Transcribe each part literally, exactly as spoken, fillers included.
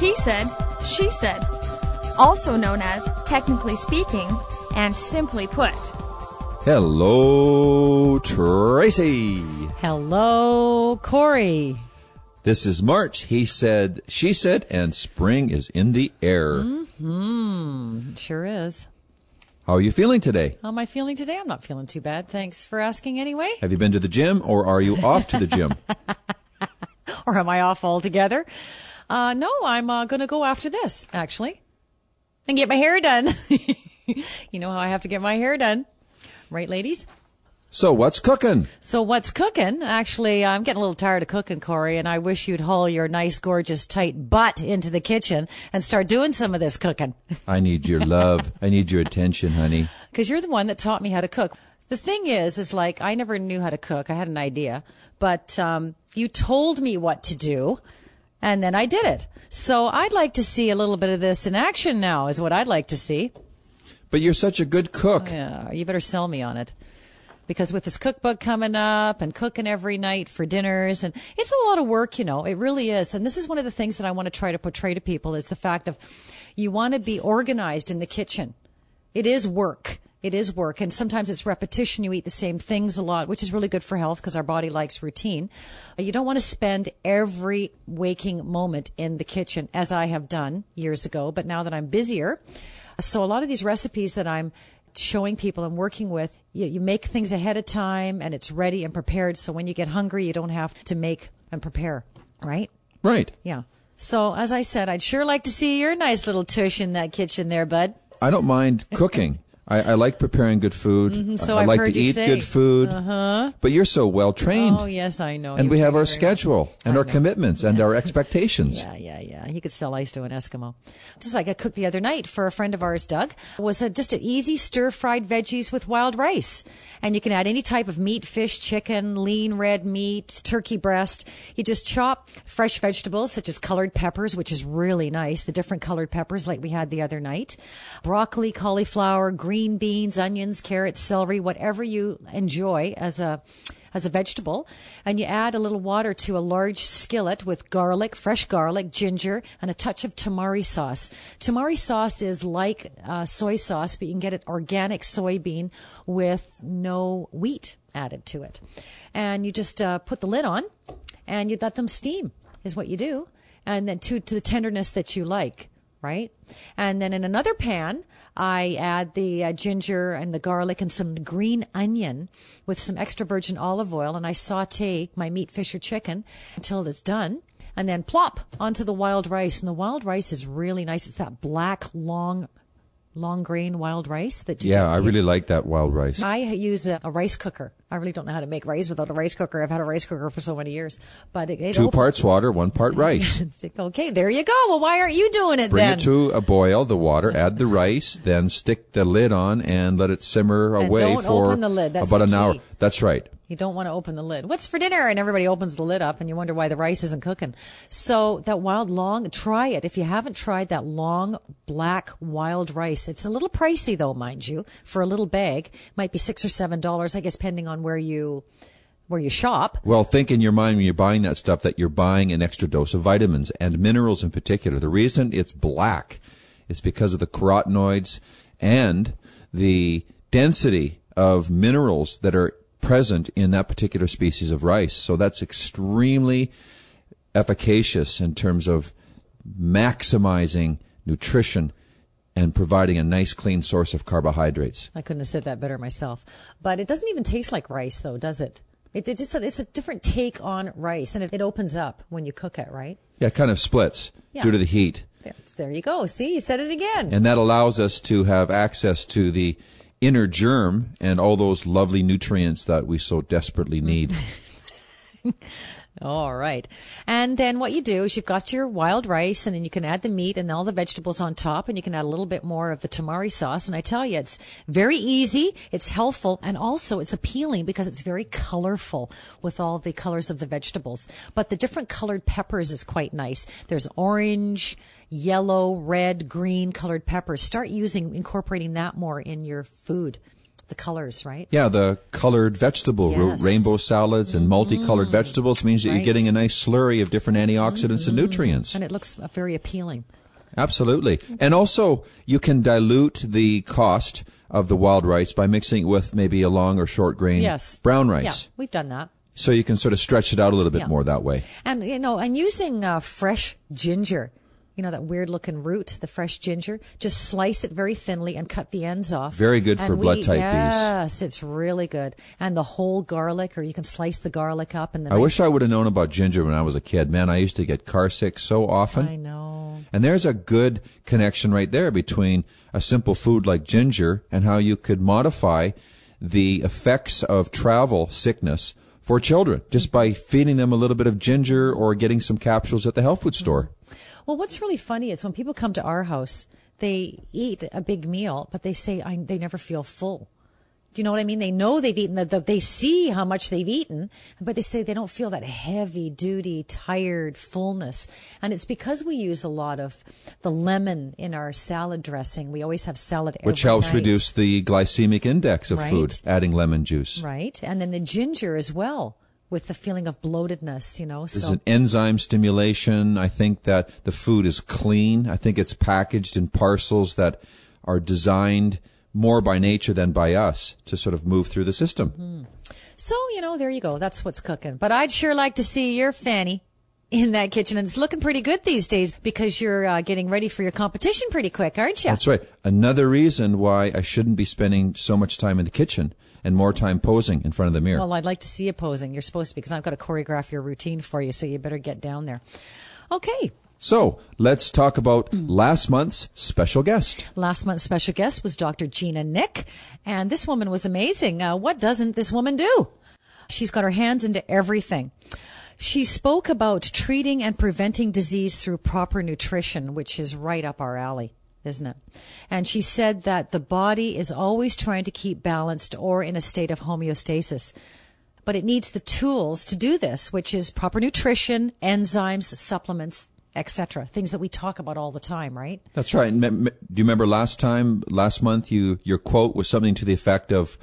He said, she said, also known as technically speaking and simply put. Hello, Tracy. Hello, Corey. This is March. He said, she said, and spring is in the air. Mm-hmm. Sure is. How are you feeling today? How am I feeling today? I'm not feeling too bad. Thanks for asking anyway. Have you been to the gym, or are you off to the gym? Or am I off altogether? Uh, no, I'm uh, going to go after this, actually, and get my hair done. You know how I have to get my hair done. Right, ladies? So what's cooking? So what's cooking? Actually, I'm getting a little tired of cooking, Corey, and I wish you'd haul your nice, gorgeous, tight butt into the kitchen and start doing some of this cooking. I need your love. I need your attention, honey. Because you're the one that taught me how to cook. The thing is, is like, I never knew how to cook. I had an idea, but um, you told me what to do, and then I did it. So I'd like to see a little bit of this in action now, is what I'd like to see. But you're such a good cook. Yeah, you better sell me on it. Because with this cookbook coming up and cooking every night for dinners, and it's a lot of work, you know, it really is. And this is one of the things that I want to try to portray to people is the fact of you want to be organized in the kitchen. It is work. It is work. And sometimes it's repetition. You eat the same things a lot, which is really good for health because our body likes routine. You don't want to spend every waking moment in the kitchen, as I have done years ago. But now that I'm busier, so a lot of these recipes that I'm showing people and working with, you, you make things ahead of time and it's ready and prepared. So when you get hungry, you don't have to make and prepare, right? Right. Yeah. So as I said, I'd sure like to see your nice little tush in that kitchen there, bud. I don't mind cooking. I, I like preparing good food. Mm-hmm, so I, I I've like heard to you eat say. good food. Uh-huh. But you're so well trained. Oh, yes, I know. And You're we have very, our very schedule well. and I our know. commitments and our expectations. Yeah, yeah, yeah. You could sell ice to an Eskimo. Just like I cooked the other night for a friend of ours, Doug, was a, just an easy stir-fried veggies with wild rice. And you can add any type of meat, fish, chicken, lean red meat, turkey breast. You just chop fresh vegetables such as colored peppers, which is really nice, the different colored peppers like we had the other night. Broccoli, cauliflower, green beans, onions, carrots, celery, whatever you enjoy as a as a vegetable, and you add a little water to a large skillet with garlic, fresh garlic, ginger, and a touch of tamari sauce. Tamari sauce is like uh, soy sauce, but you can get it organic soybean with no wheat added to it. And you just uh, put the lid on, and you let them steam, is what you do, and then to, to the tenderness that you like, right? And then in another pan, I add the uh, ginger and the garlic and some green onion with some extra virgin olive oil, and I saute my meat, fish, or chicken until it's done, and then plop onto the wild rice. And the wild rice is really nice. It's that black, long, long grain wild rice. That you Yeah, get I here. really like that wild rice. I use a, a rice cooker. I really don't know how to make rice without a rice cooker. I've had a rice cooker for so many years. But it, it Two opens- parts water, one part rice. It's like, okay, there you go. Well, why aren't you doing it Bring then? it to a boil, the water, add the rice, then stick the lid on and let it simmer And away don't for open the lid. That's about the an hour. key. That's right. You don't want to open the lid. What's for dinner? And everybody opens the lid up and you wonder why the rice isn't cooking. So that wild long, try it. If you haven't tried that long black wild rice, it's a little pricey though, mind you, for a little bag. Might be six or seven dollars, I guess, depending on where you, where you shop. Well, think in your mind when you're buying that stuff that you're buying an extra dose of vitamins and minerals in particular. The reason it's black is because of the carotenoids and the density of minerals that are present in that particular species of rice. So that's extremely efficacious in terms of maximizing nutrition and providing a nice clean source of carbohydrates. I couldn't have said that better myself. But it doesn't even taste like rice though, does it? It, it just, it's a different take on rice, and it, it opens up when you cook it, right? Yeah, it kind of splits Yeah. due to the heat. There, there you go. See, you said it again. And that allows us to have access to the inner germ and all those lovely nutrients that we so desperately need. All right. And then what you do is you've got your wild rice, and then you can add the meat and all the vegetables on top, and you can add a little bit more of the tamari sauce. And I tell you, it's very easy, it's healthful, and also it's appealing because it's very colorful with all the colors of the vegetables. But the different colored peppers is quite nice. There's orange, yellow, red, green colored peppers. Start using, incorporating that more in your food. the colors, right? Yeah, the colored vegetable, Yes. rainbow salads and multicolored vegetables means that Right. you're getting a nice slurry of different antioxidants and nutrients. And it looks uh, very appealing. Absolutely. And also, you can dilute the cost of the wild rice by mixing it with maybe a long or short grain Yes. brown Yeah, rice. we've done that. So you can sort of stretch it out a little bit Yeah. more that way. And, you know, and using uh, fresh ginger, you know, that weird looking root, the fresh ginger, just slice it very thinly and cut the ends off. Very good And for blood we- type Bs. Yes, it's really good. And the whole garlic, or you can slice the garlic up. And the I wish I would have known about ginger when I was a kid. Man, I used to get car sick so often. I know. And there's a good connection right there between a simple food like ginger and how you could modify the effects of travel sickness for children just by feeding them a little bit of ginger or getting some capsules at the health food store. Well, what's really funny is when people come to our house, they eat a big meal, but they say I, they never feel full. Do you know what I mean? They know they've eaten, the, the, they see how much they've eaten, but they say they don't feel that heavy duty, tired fullness. And it's because we use a lot of the lemon in our salad dressing. We always have salad every Which helps night. reduce the glycemic index of Right. food, adding lemon juice. Right. And then the ginger as well, with the feeling of bloatedness, you know. There's So an enzyme stimulation. I think that the food is clean. I think it's packaged in parcels that are designed more by nature than by us to sort of move through the system. So, you know, there you go. That's what's cooking. But I'd sure like to see your Fanny in that kitchen. And it's looking pretty good these days because you're uh, getting ready for your competition pretty quick, aren't you? That's right. Another reason why I shouldn't be spending so much time in the kitchen and more time posing in front of the mirror. Well, I'd like to see you posing. You're supposed to, because I've got to choreograph your routine for you, so you better get down there. Okay. So let's talk about last month's special guest. Last month's special guest was Doctor Gina Nick, and this woman was amazing. Uh, what doesn't this woman do? She's got her hands into everything. She spoke about treating and preventing disease through proper nutrition, which is right up our alley, isn't it? And she said that the body is always trying to keep balanced or in a state of homeostasis. But it needs the tools to do this, which is proper nutrition, enzymes, supplements, et cetera. Things that we talk about all the time, right? That's right. And me- me- do you remember last time, last month, you your quote was something to the effect of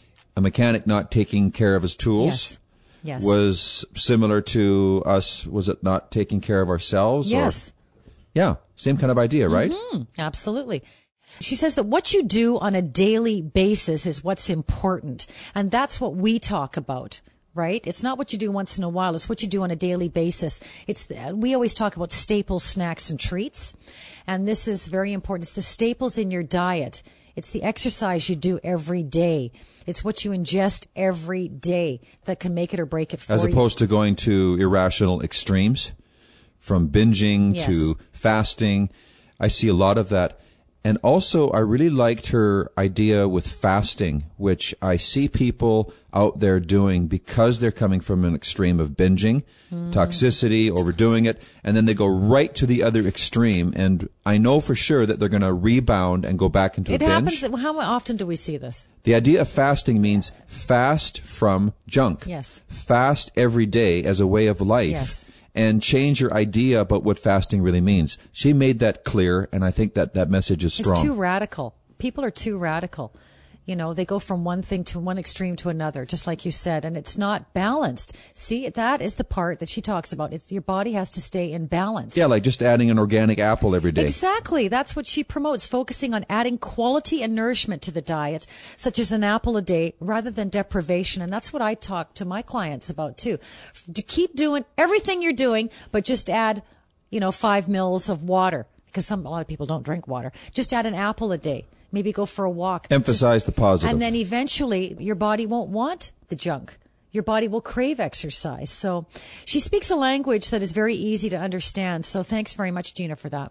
a mechanic not taking care of his tools? Yes. Yes. Was similar to us, was it not taking care of ourselves? Yes. Or, yeah, same kind of idea, right? Mm, absolutely. She says that what you do on a daily basis is what's important. And that's what we talk about, right? It's not what you do once in a while. It's what you do on a daily basis. It's the, we always talk about staples, snacks, and treats. And this is very important. It's the staples in your diet. It's the exercise you do every day. It's what you ingest every day that can make it or break it for As you. opposed to going to irrational extremes, from binging Yes. to fasting. I see a lot of that. And also, I really liked her idea with fasting, which I see people out there doing because they're coming from an extreme of binging, Mm. toxicity, overdoing it, and then they go right to the other extreme. And I know for sure that they're going to rebound and go back into It a binge. happens. How often do we see this? The idea of fasting means fast from junk. Yes. Fast every day as a way of life. Yes. And change your idea about what fasting really means. She made that clear, and I think that that message is strong. It's too radical. People are too radical. You know, they go from one thing to one extreme to another, just like you said, and it's not balanced. See, that is the part that she talks about. It's your body has to stay in balance. Yeah, like just adding an organic apple every day. Exactly. That's what she promotes, focusing on adding quality and nourishment to the diet, such as an apple a day, rather than deprivation. And that's what I talk to my clients about too. F- To keep doing everything you're doing, but just add, you know, five mils of water, because some a lot of people don't drink water. Just add an apple a day. Maybe go for a walk. Emphasize the positive. And then eventually your body won't want the junk. Your body will crave exercise. So she speaks a language that is very easy to understand. So thanks very much, Gina, for that.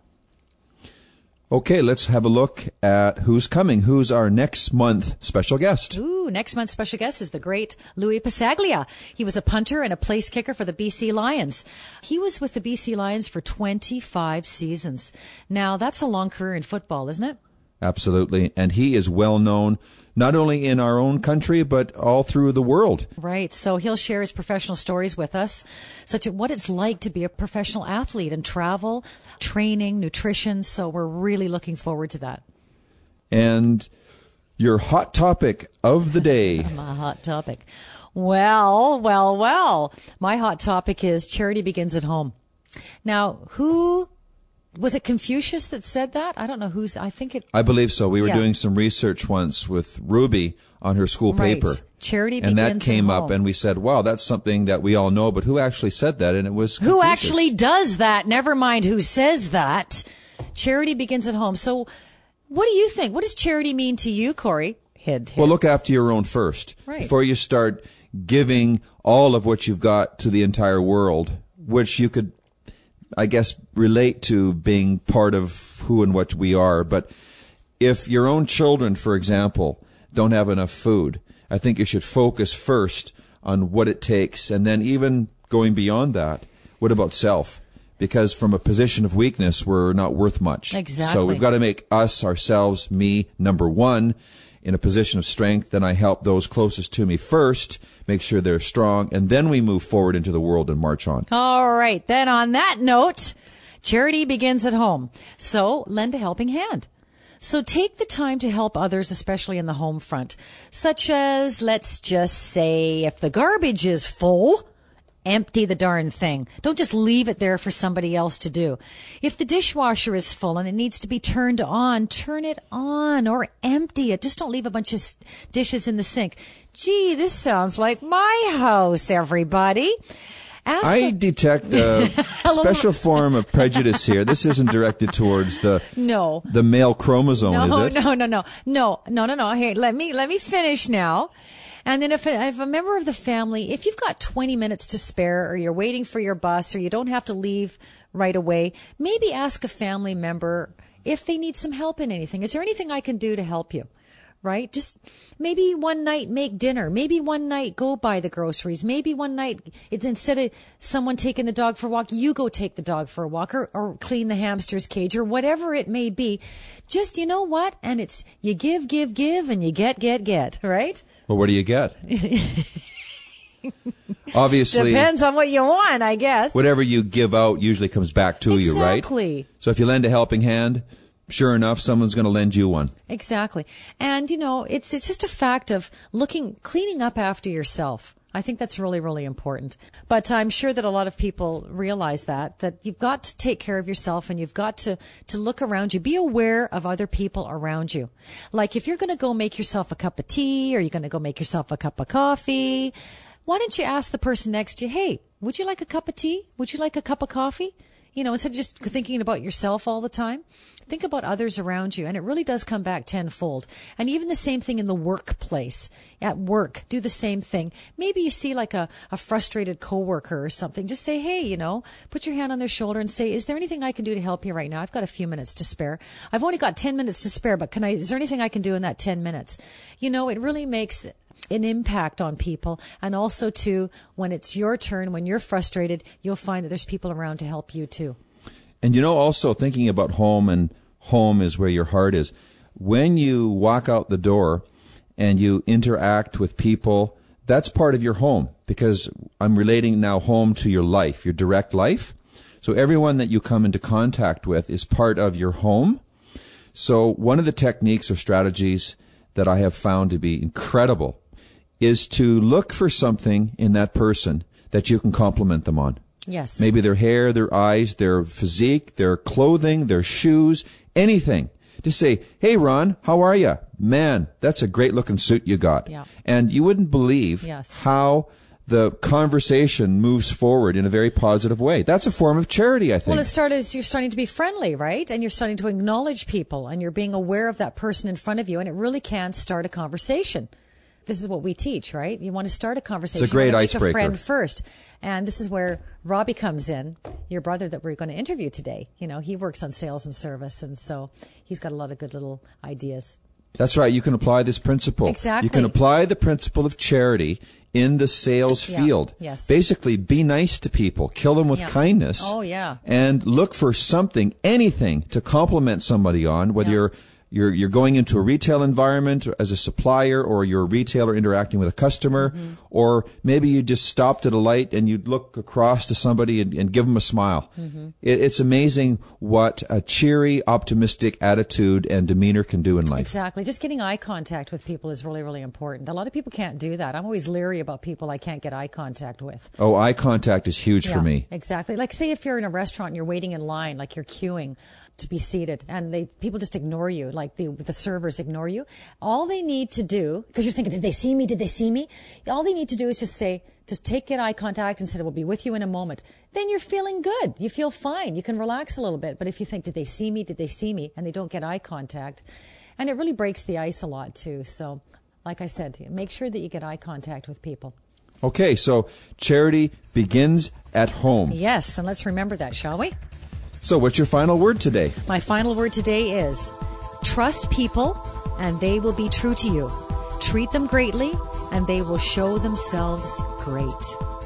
Okay, let's have a look at who's coming. Who's our next month special guest? Ooh, next month's special guest is the great Louis Passaglia. He was a punter and a place kicker for the B C Lions. He was with the B C Lions for twenty-five seasons. Now, that's a long career in football, isn't it? Absolutely. And he is well known not only in our own country, but all through the world. Right. So he'll share his professional stories with us, such as what it's like to be a professional athlete and travel, training, nutrition. So we're really looking forward to that. And your hot topic of the day. My hot topic. Well, well, well. My hot topic is charity begins at home. Now, who... Was it Confucius that said that? I don't know who's, I think it... I believe so. We were Yeah. doing some research once with Ruby on her school Right. paper. Charity and begins that came at up home. and we said, wow, that's something that we all know, but who actually said that? And it was Who Confucius. actually does that? Never mind who says that. Charity begins at home. So what do you think? What does charity mean to you, Corey? Head, head. Well, look after your own first. Right. Before you start giving all of what you've got to the entire world, which you could, I guess, relate to being part of who and what we are. But if your own children, for example, don't have enough food, I think you should focus first on what it takes. And then even going beyond that, what about self? Because from a position of weakness, we're not worth much. Exactly. So we've got to make us, ourselves, me, number one, in a position of strength. Then I help those closest to me first, make sure they're strong, and then we move forward into the world and march on. All right. Then on that note, charity begins at home. So lend a helping hand. So take the time to help others, especially in the home front, such as, let's just say, if the garbage is full, empty the darn thing. Don't just leave it there for somebody else to do. If the dishwasher is full and it needs to be turned on, turn it on or empty it. Just don't leave a bunch of dishes in the sink. Gee, this sounds like my house, everybody. Ask I a- detect a special form of prejudice here. This isn't directed towards the No. the male chromosome, No, is it? no, no, no, no, no, no, no. Hey, let me let me finish now. And then if, if a member of the family, if you've got twenty minutes to spare, or you're waiting for your bus, or you don't have to leave right away, maybe ask a family member if they need some help in anything. Is there anything I can do to help you? Right? Just maybe one night make dinner. Maybe one night go buy the groceries. Maybe one night, it's instead of someone taking the dog for a walk, you go take the dog for a walk, or, or clean the hamster's cage, or whatever it may be. Just, you know what? And it's, you give, give, give, and you get, get, get. Right? Well, what do you get? Obviously, Depends on what you want, I guess. whatever you give out usually comes back to you, right? Exactly. So if you lend a helping hand, sure enough, someone's going to lend you one. Exactly. And, you know, it's it's just a fact of looking, cleaning up after yourself. I think that's really, really important. But I'm sure that a lot of people realize that, that you've got to take care of yourself and you've got to, to look around you. Be aware of other people around you. Like if you're going to go make yourself a cup of tea, or you're going to go make yourself a cup of coffee, why don't you ask the person next to you, hey, would you like a cup of tea? Would you like a cup of coffee? You know, instead of just thinking about yourself all the time, think about others around you. And it really does come back tenfold. And even the same thing in the workplace. At work, do the same thing. Maybe you see like a, a frustrated coworker or something. Just say, hey, you know, put your hand on their shoulder and say, is there anything I can do to help you right now? I've got a few minutes to spare. I've only got ten minutes to spare, but can I, is there anything I can do in that ten minutes? You know, it really makes an impact on people. And also too, when it's your turn, when you're frustrated, you'll find that there's people around to help you too. And you know, also thinking about home, and home is where your heart is. When you walk out the door and you interact with people, that's part of your home, because I'm relating now home to your life, your direct life. So everyone that you come into contact with is part of your home. So one of the techniques or strategies that I have found to be incredible is to look for something in that person that you can compliment them on. Yes. Maybe their hair, their eyes, their physique, their clothing, their shoes, anything. Just say, hey, Ron, how are you? Man, that's a great looking suit you got. Yeah. And you wouldn't believe Yes. how the conversation moves forward in a very positive way. That's a form of charity, I think. Well, it started, you're starting to be friendly, right? And you're starting to acknowledge people, and you're being aware of that person in front of you, and it really can start a conversation. This is what we teach, right? You want to start a conversation. It's a great you want to make icebreaker. a friend first. And this is where Robbie comes in, your brother that we're going to interview today. You know, he works on sales and service, and so he's got a lot of good little ideas. That's right. You can apply this principle. Exactly. You can apply the principle of charity in the sales Yeah. field. Yes. Basically, be nice to people. Kill them with Yeah. kindness. Oh, yeah. And look for something, anything, to compliment somebody on, whether Yeah. you're you're you're going into a retail environment as a supplier, or you're a retailer interacting with a customer, mm-hmm. or maybe you just stopped at a light and you'd look across to somebody and, and give them a smile. Mm-hmm. It, it's amazing what a cheery, optimistic attitude and demeanor can do in life. Exactly. Just getting eye contact with people is really, really important. A lot of people can't do that. I'm always leery about people I can't get eye contact with. Oh, eye contact is huge yeah, for me. Exactly. Like, say if you're in a restaurant and you're waiting in line, like you're queuing to be seated, and they people just ignore you, like the the servers ignore you. All they need to do, because you're thinking, did they see me? Did they see me? All they need to do is just say, just take get eye contact and say, we'll be with you in a moment. Then you're feeling good. You feel fine. You can relax a little bit. But if you think, did they see me? Did they see me? And they don't get eye contact. And it really breaks the ice a lot too. So, like I said, make sure that you get eye contact with people. Okay, so charity begins at home. Yes, and let's remember that, shall we? So what's your final word today? My final word today is trust people and they will be true to you. Treat them greatly and they will show themselves great.